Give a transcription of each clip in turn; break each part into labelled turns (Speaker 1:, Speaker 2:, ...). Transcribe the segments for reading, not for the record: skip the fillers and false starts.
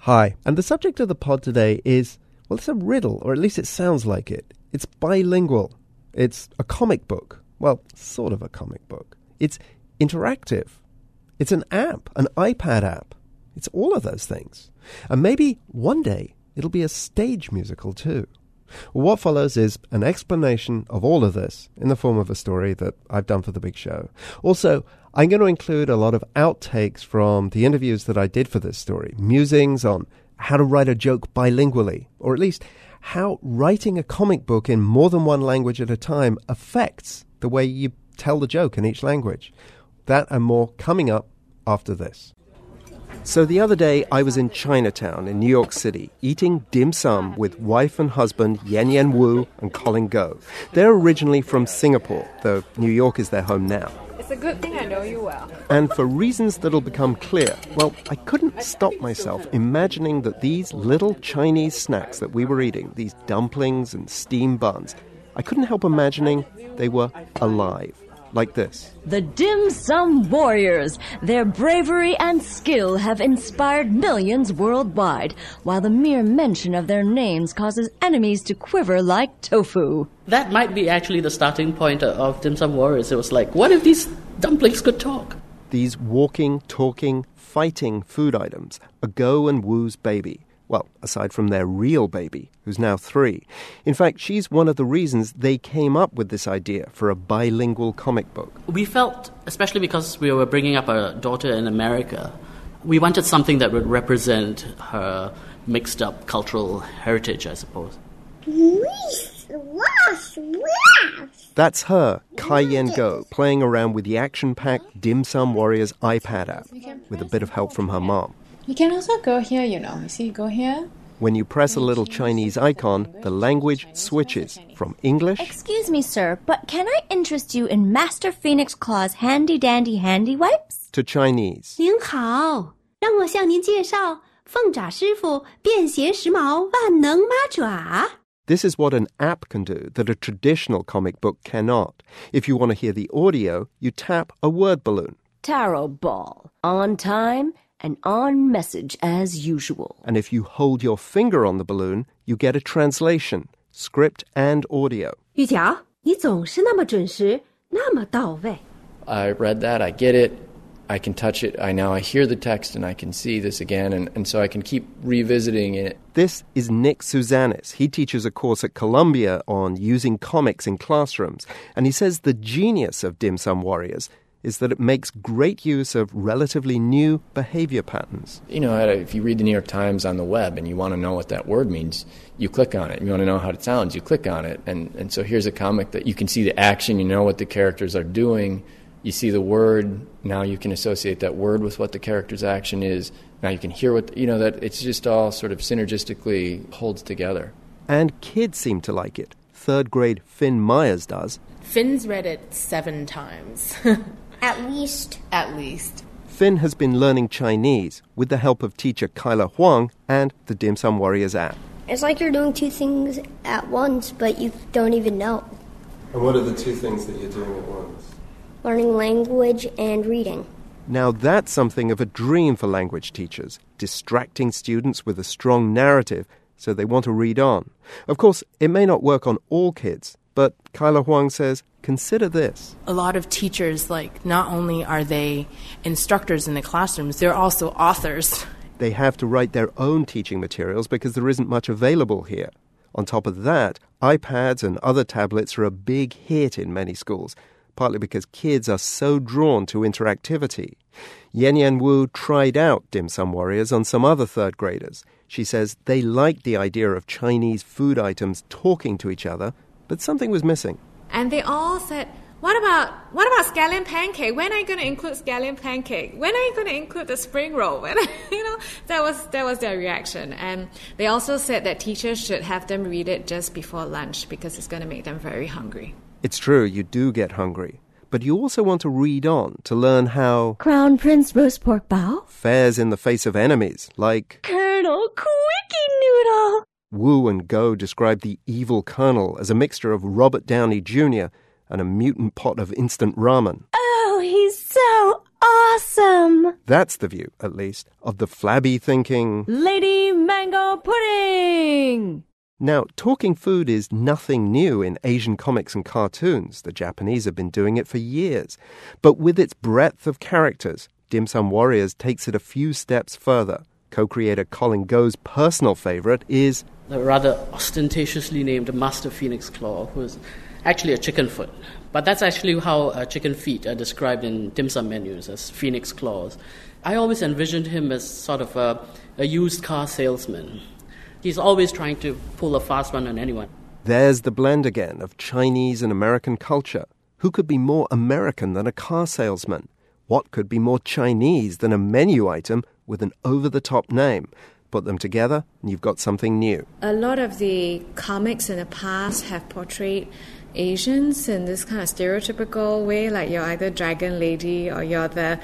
Speaker 1: Hi, and the subject of the pod today is, well, it's a riddle, or at least it sounds like it. It's bilingual. It's a comic book. Well, sort of a comic book. It's interactive. It's an app, an iPad app. It's all of those things. And maybe one day it'll be a stage musical too. Well, what follows is an explanation of all of this in the form of a story that I've done for The Big Show. Also, I'm going to include a lot of outtakes from the interviews that I did for this story, musings on how to write a joke bilingually, or at least how writing a comic book in more than one language at a time affects the way you tell the joke in each language. That and more coming up after this. So the other day, I was in Chinatown in New York City, eating dim sum with wife and husband Yan Wu and Colin Go. They're originally from Singapore, though New York is their home now.
Speaker 2: It's a good thing I know you well.
Speaker 1: And for reasons that'll become clear, well, I couldn't stop myself imagining that these little Chinese snacks that we were eating, these dumplings and steamed buns, I couldn't help imagining they were alive. Like this.
Speaker 3: The Dim Sum Warriors. Their bravery and skill have inspired millions worldwide, while the mere mention of their names causes enemies to quiver like tofu.
Speaker 4: That might be actually the starting point of Dim Sum Warriors. It was like, what if these dumplings could talk?
Speaker 1: These walking, talking, fighting food items are Go and Wu's baby. Well, aside from their real baby, who's now 3. In fact, she's one of the reasons they came up with this idea for a bilingual comic book.
Speaker 4: We felt, especially because we were bringing up a daughter in America, we wanted something that would represent her mixed-up cultural heritage, I suppose.
Speaker 1: That's her, Kai-Yen Go, playing around with the action-packed Dim Sum Warriors iPad app, with a bit of help from her mom.
Speaker 2: You can also go here, you see, go here.
Speaker 1: When you press a little Chinese icon, the language switches from English...
Speaker 3: Excuse me, sir, but can I interest you in Master Phoenix Claw's handy-dandy handy wipes?
Speaker 1: ...to Chinese.
Speaker 5: 您好，让我向您介绍凤爪师傅便携时髦万能八爪。
Speaker 1: This is what an app can do that a traditional comic book cannot. If you want to hear the audio, you tap a word balloon.
Speaker 3: Tarot ball. On time and on message as usual.
Speaker 1: And if you hold your finger on the balloon, you get a translation, script and audio.
Speaker 5: 玉条，你总是那么准时，那么到位。
Speaker 6: I read that, I get it, I can touch it, I hear the text and I can see this again, and so I can keep revisiting it.
Speaker 1: This is Nick Suzanis. He teaches a course at Columbia on using comics in classrooms, and he says the genius of Dim Sum Warriors is that it makes great use of relatively new behavior patterns.
Speaker 6: You know, if you read the New York Times on the web and you want to know what that word means, you click on it. You want to know how it sounds, you click on it. And so here's a comic that you can see the action, you know what the characters are doing, you see the word, now you can associate that word with what the character's action is, now you can hear what, that it's just all sort of synergistically holds together.
Speaker 1: And kids seem to like it. 3rd grade Finn Myers does.
Speaker 7: Finn's read it 7 times.
Speaker 8: At least.
Speaker 1: Finn has been learning Chinese with the help of teacher Kyla Huang and the Dim Sum Warriors app.
Speaker 8: It's like you're doing 2 things at once, but you don't even know.
Speaker 1: And what are the 2 things that you're doing at once?
Speaker 8: Learning language and reading.
Speaker 1: Now that's something of a dream for language teachers, distracting students with a strong narrative so they want to read on. Of course, it may not work on all kids, but Kyla Huang says, consider this.
Speaker 7: A lot of teachers, not only are they instructors in the classrooms, they're also authors.
Speaker 1: They have to write their own teaching materials because there isn't much available here. On top of that, iPads and other tablets are a big hit in many schools, partly because kids are so drawn to interactivity. Yan Wu tried out Dim Sum Warriors on some other 3rd graders. She says they liked the idea of Chinese food items talking to each other, but something was missing.
Speaker 2: And they all said, what about scallion pancake? When are you going to include scallion pancake? When are you going to include the spring roll? That was their reaction. And they also said that teachers should have them read it just before lunch because it's going to make them very hungry.
Speaker 1: It's true, you do get hungry. But you also want to read on to learn how
Speaker 3: Crown Prince roast pork bao
Speaker 1: fares in the face of enemies, like
Speaker 3: Colonel Quickie Noodle.
Speaker 1: Wu and Go describe the evil colonel as a mixture of Robert Downey Jr. and a mutant pot of instant ramen.
Speaker 3: Oh, he's so awesome!
Speaker 8: awesome!
Speaker 1: That's the view, at least, of the flabby thinking
Speaker 3: Lady Mango Pudding!
Speaker 1: Now, talking food is nothing new in Asian comics and cartoons. The Japanese have been doing it for years. But with its breadth of characters, Dim Sum Warriors takes it a few steps further. Co-creator Colin Go's personal favorite is
Speaker 4: the rather ostentatiously named Master Phoenix Claw, who is actually a chicken foot. But that's actually how chicken feet are described in dim sum menus, as phoenix claws. I always envisioned him as sort of a used car salesman. He's always trying to pull a fast one on anyone.
Speaker 1: There's the blend again of Chinese and American culture. Who could be more American than a car salesman? What could be more Chinese than a menu item with an over-the-top name? Put them together and you've got something new.
Speaker 2: A lot of the comics in the past have portrayed Asians in this kind of stereotypical way, like you're either Dragon Lady or you're the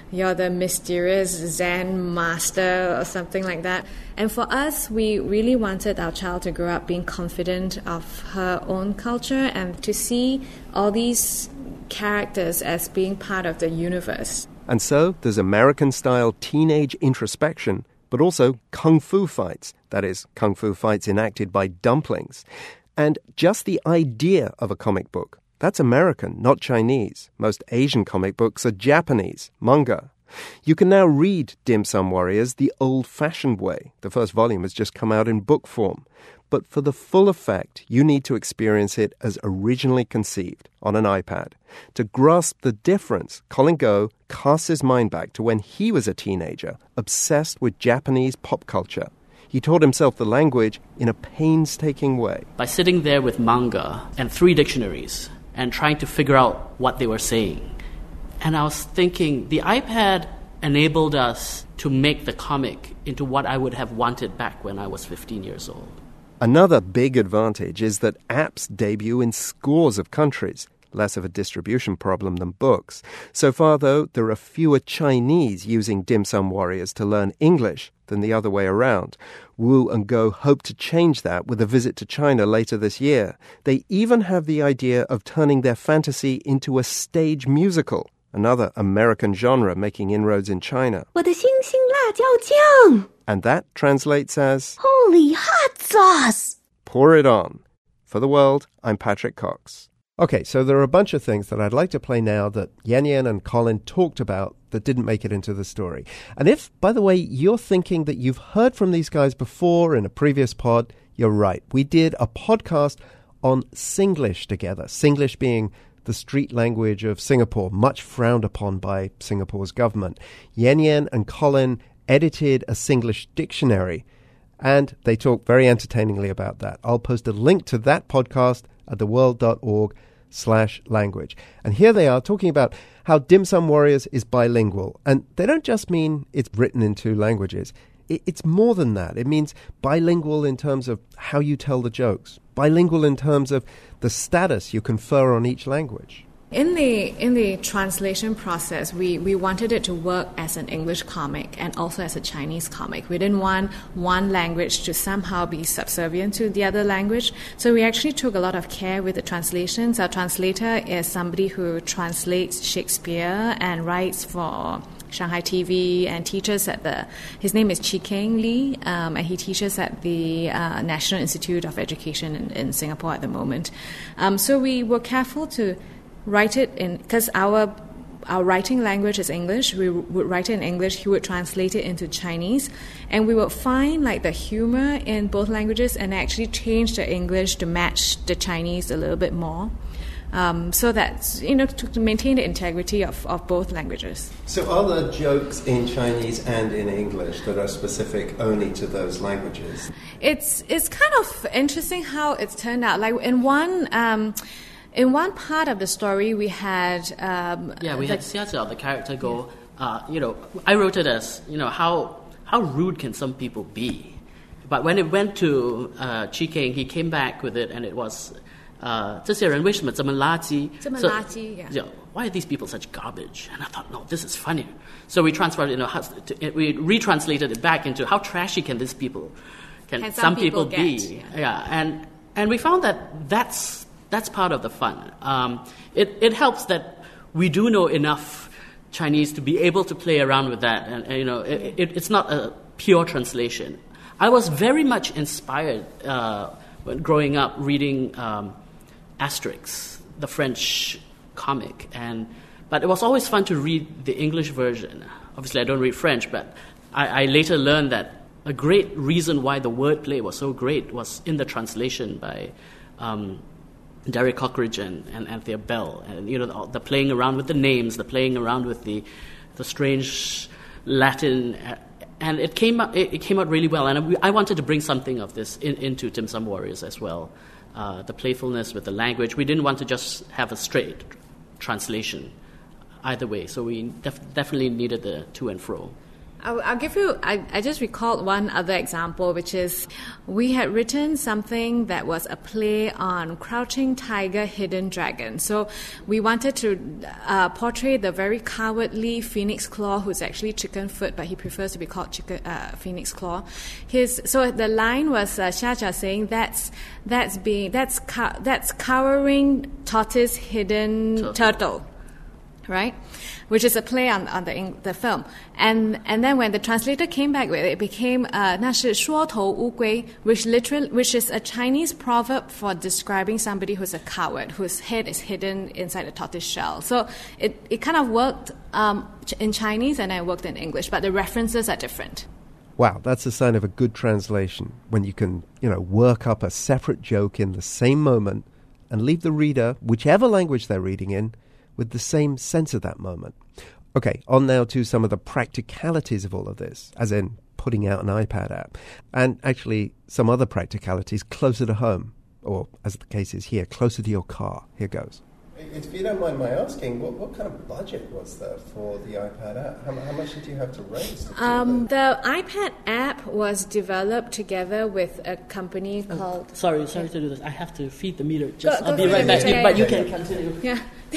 Speaker 2: mysterious Zen master or something like that. And for us, we really wanted our child to grow up being confident of her own culture and to see all these characters as being part of the universe.
Speaker 1: And so there's American-style teenage introspection, but also kung fu fights. That is, kung fu fights enacted by dumplings. And just the idea of a comic book. That's American, not Chinese. Most Asian comic books are Japanese, manga. You can now read Dim Sum Warriors the old-fashioned way. The first volume has just come out in book form. But for the full effect, you need to experience it as originally conceived, on an iPad. To grasp the difference, Colin Go casts his mind back to when he was a teenager, obsessed with Japanese pop culture. He taught himself the language in a painstaking way.
Speaker 4: By sitting there with manga and 3 dictionaries and trying to figure out what they were saying. And I was thinking, the iPad enabled us to make the comic into what I would have wanted back when I was 15 years old.
Speaker 1: Another big advantage is that apps debut in scores of countries. Less of a distribution problem than books. So far, though, there are fewer Chinese using Dim Sum Warriors to learn English than the other way around. Wu and Go hope to change that with a visit to China later this year. They even have the idea of turning their fantasy into a stage musical, another American genre making inroads in China.
Speaker 5: 我的星星辣椒酱
Speaker 1: And that translates as
Speaker 5: Holy hot sauce!
Speaker 1: Pour it on. For the world, I'm Patrick Cox. Okay, so there are a bunch of things that I'd like to play now that Yan Yan and Colin talked about that didn't make it into the story. And if, by the way, you're thinking that you've heard from these guys before in a previous pod, you're right. We did a podcast on Singlish together, Singlish being the street language of Singapore, much frowned upon by Singapore's government. Yan Yan and Colin edited a Singlish dictionary, and they talk very entertainingly about that. I'll post a link to that podcast at theworld.org/language. And here they are talking about how Dim Sum Warriors is bilingual. And they don't just mean it's written in 2 languages. It's more than that. It means bilingual in terms of how you tell the jokes, bilingual in terms of the status you confer on each language.
Speaker 2: In the translation process, we wanted it to work as an English comic and also as a Chinese comic. We didn't want one language to somehow be subservient to the other language. So we actually took a lot of care with the translations. Our translator is somebody who translates Shakespeare and writes for Shanghai TV and teaches his name is Chi Keng Lee, and he teaches at the National Institute of Education in Singapore at the moment. So we were careful to write it in, because our writing language is English. We would write it in English. He would translate it into Chinese, and we would find like the humor in both languages and actually change the English to match the Chinese a little bit more. So that, to maintain the integrity of both languages.
Speaker 1: So are there jokes in Chinese and in English that are specific only to those languages?
Speaker 2: It's kind of interesting how it's turned out. Like in one part of the story, we had...
Speaker 4: we had Xia Zhao, the character, go, I wrote it as, how rude can some people be? But when it went to Chi Keng, he came back with it, and it was, 这些人为什么这么垃圾? Why are these people such garbage? And I thought, no, this is funny. So we transferred, we retranslated it back into how trashy can these people, can some people be? And we found that that's part of the fun. It helps that we do know enough Chinese to be able to play around with that, and it's not a pure translation. I was very much inspired when growing up reading Asterix, the French comic, but it was always fun to read the English version. Obviously, I don't read French, but I later learned that a great reason why the wordplay was so great was in the translation by Derek Cockridge and Anthea Bell, and the playing around with the names, the playing around with the strange Latin, and it came out really well. And I wanted to bring something of this into Dim Sum Warriors as well, the playfulness with the language. We didn't want to just have a straight translation either way, so we definitely needed the to and fro.
Speaker 2: I'll give you, I just recalled one other example, which is we had written something that was a play on Crouching Tiger, Hidden Dragon. So we wanted to portray the very cowardly Phoenix Claw, who's actually Chickenfoot, but he prefers to be called Phoenix Claw. So the line was Xia Jia saying that's cowering tortoise, hidden turtle. Right, which is a play on the film, and then when the translator came back with it, it became 那是缩头乌龟, which is a Chinese proverb for describing somebody who's a coward, whose head is hidden inside a tortoise shell. So it kind of worked in Chinese and it worked in English, but the references are different.
Speaker 1: Wow, that's a sign of a good translation, when you can, work up a separate joke in the same moment and leave the reader, whichever language they're reading in, with the same sense of that moment. Okay, on now to some of the practicalities of all of this, as in putting out an iPad app, and actually some other practicalities closer to home, or as the case is here, closer to your car. Here goes.
Speaker 9: If you don't mind my asking, what kind of budget was there for the iPad app? How much did you have to raise?
Speaker 2: The iPad app was developed together with a company called...
Speaker 4: Sorry to do this. I have to feed the meter. I'll be right back. But you can continue.
Speaker 2: Yeah.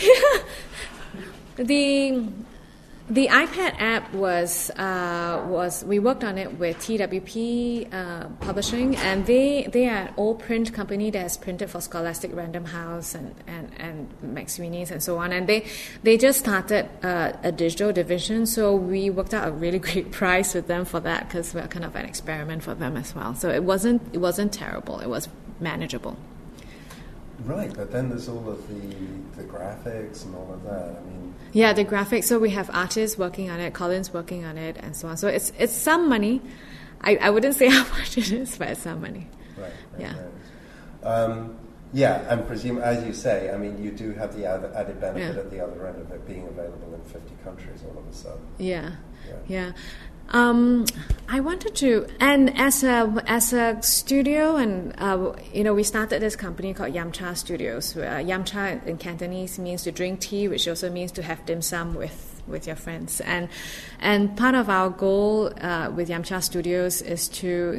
Speaker 2: The iPad app was we worked on it with TWP Publishing, and they are an old print company that has printed for Scholastic, Random House, and McSweeney's and so on. And they just started a digital division, so we worked out a really great price with them for that, because we're kind of an experiment for them as well. So it wasn't terrible. It was manageable.
Speaker 9: Right, but then there's all of the graphics and all of that.
Speaker 2: Yeah, the graphics. So we have artists working on it, Colin's working on it, and so on. So it's some money. I wouldn't say how much it is, but it's some money.
Speaker 9: Right.
Speaker 2: Yeah.
Speaker 9: Yeah, and presume, as you say, you do have the added benefit at the other end of it being available in 50 countries all of a sudden.
Speaker 2: Yeah. I wanted to, and as a studio, and we started this company called Yamcha Studios. Yamcha in Cantonese means to drink tea, which also means to have dim sum with your friends. And part of our goal with Yamcha Studios is to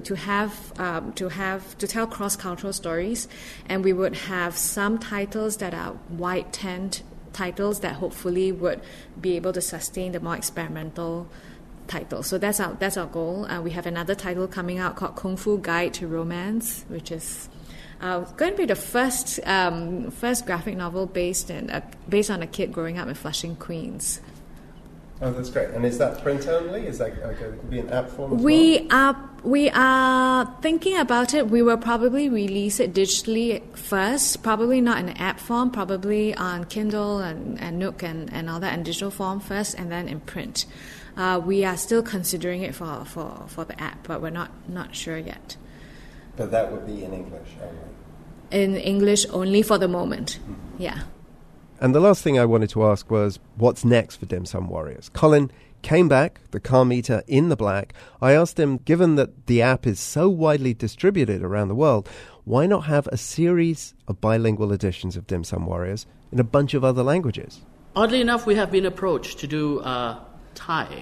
Speaker 2: tell cross-cultural stories, and we would have some titles that are wide tent titles that hopefully would be able to sustain the more experimental title. So that's our goal. We have another title coming out called Kung Fu Guide to Romance, which is going to be the first graphic novel based on a kid growing up in Flushing, Queens.
Speaker 9: Oh, that's great. And is that print only? Is that going to be an app form as
Speaker 2: well? We are thinking about it. We will probably release it digitally first, probably not in app form, probably on Kindle and Nook and all that in digital form first, and then in print. We are still considering it for the app, but we're not sure yet.
Speaker 9: But that would be in English only?
Speaker 2: In English only for the moment, yeah.
Speaker 1: And the last thing I wanted to ask was, what's next for Dim Sum Warriors? Colin came back, the car meter in the black. I asked him, given that the app is so widely distributed around the world, why not have a series of bilingual editions of Dim Sum Warriors in a bunch of other languages?
Speaker 4: Oddly enough, we have been approached to do Thai.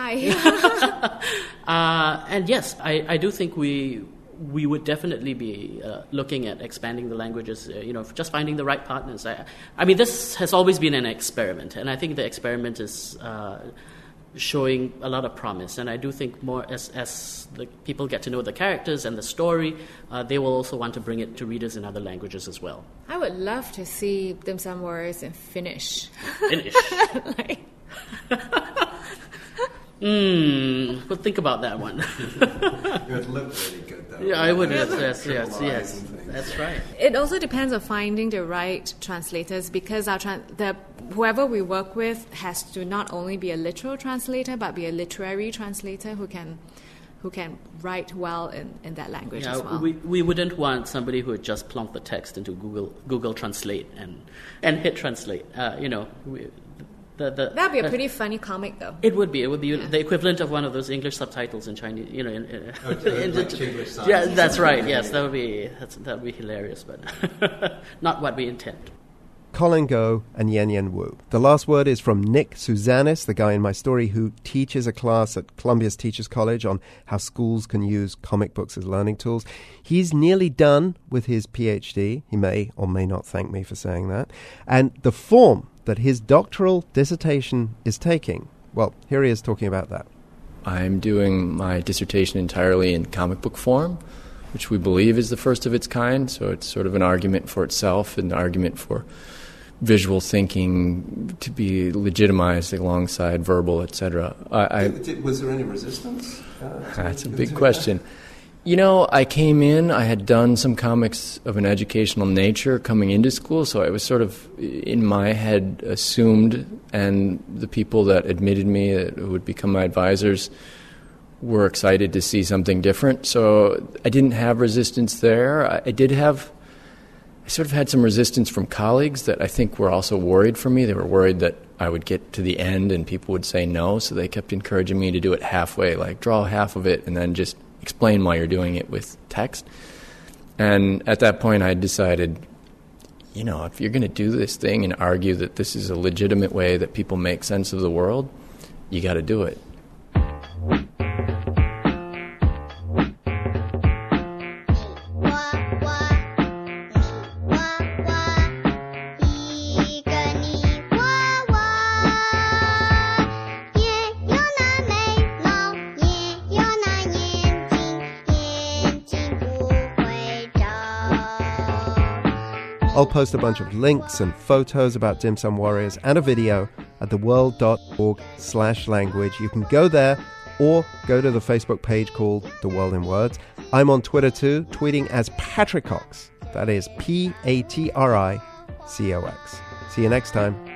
Speaker 4: And yes, I do think we would definitely be looking at expanding the languages, just finding the right partners. This has always been an experiment, and I think the experiment is showing a lot of promise. And I do think more as the people get to know the characters and the story, they will also want to bring it to readers in other languages as well.
Speaker 2: I would love to see Dim Sum Warriors in Finnish.
Speaker 4: Finnish. We'll think about that one.
Speaker 9: It would look really good, though.
Speaker 4: Yeah, I would. Yes. That's right.
Speaker 2: It also depends on finding the right translators, because whoever we work with has to not only be a literal translator, but be a literary translator who can write well in that language as well.
Speaker 4: We wouldn't want somebody who would just plonk the text into Google Translate and hit translate.
Speaker 2: That'd be a pretty funny comic, though.
Speaker 4: It would be the equivalent of one of those English subtitles in Chinese.
Speaker 9: English
Speaker 4: yeah, that's right. Yes, that would be hilarious, but not what we intend.
Speaker 1: Colin Go and Yan Wu. The last word is from Nick Suzanis, the guy in my story who teaches a class at Columbia's Teachers College on how schools can use comic books as learning tools. He's nearly done with his PhD. He may or may not thank me for saying that. And the form that his doctoral dissertation is taking, well, here he is talking about that.
Speaker 6: I'm doing my dissertation entirely in comic book form, which we believe is the first of its kind. So it's sort of an argument for itself, an argument for visual thinking to be legitimized alongside verbal, etc.
Speaker 9: Was there any resistance?
Speaker 6: That's a big question. I came in, I had done some comics of an educational nature coming into school, so I was sort of, in my head, assumed, and the people that admitted me, who would become my advisors, were excited to see something different. So I didn't have resistance there. I sort of had some resistance from colleagues that I think were also worried for me. They were worried that I would get to the end and people would say no, so they kept encouraging me to do it halfway, like draw half of it and then just explain why you're doing it with text. And at that point I decided, if you're going to do this thing and argue that this is a legitimate way that people make sense of the world, you got to do it.
Speaker 1: I'll post a bunch of links and photos about Dim Sum Warriors and a video at theworld.org/language. You can go there or go to the Facebook page called The World in Words. I'm on Twitter too, tweeting as Patricox. That is Patricox. See you next time.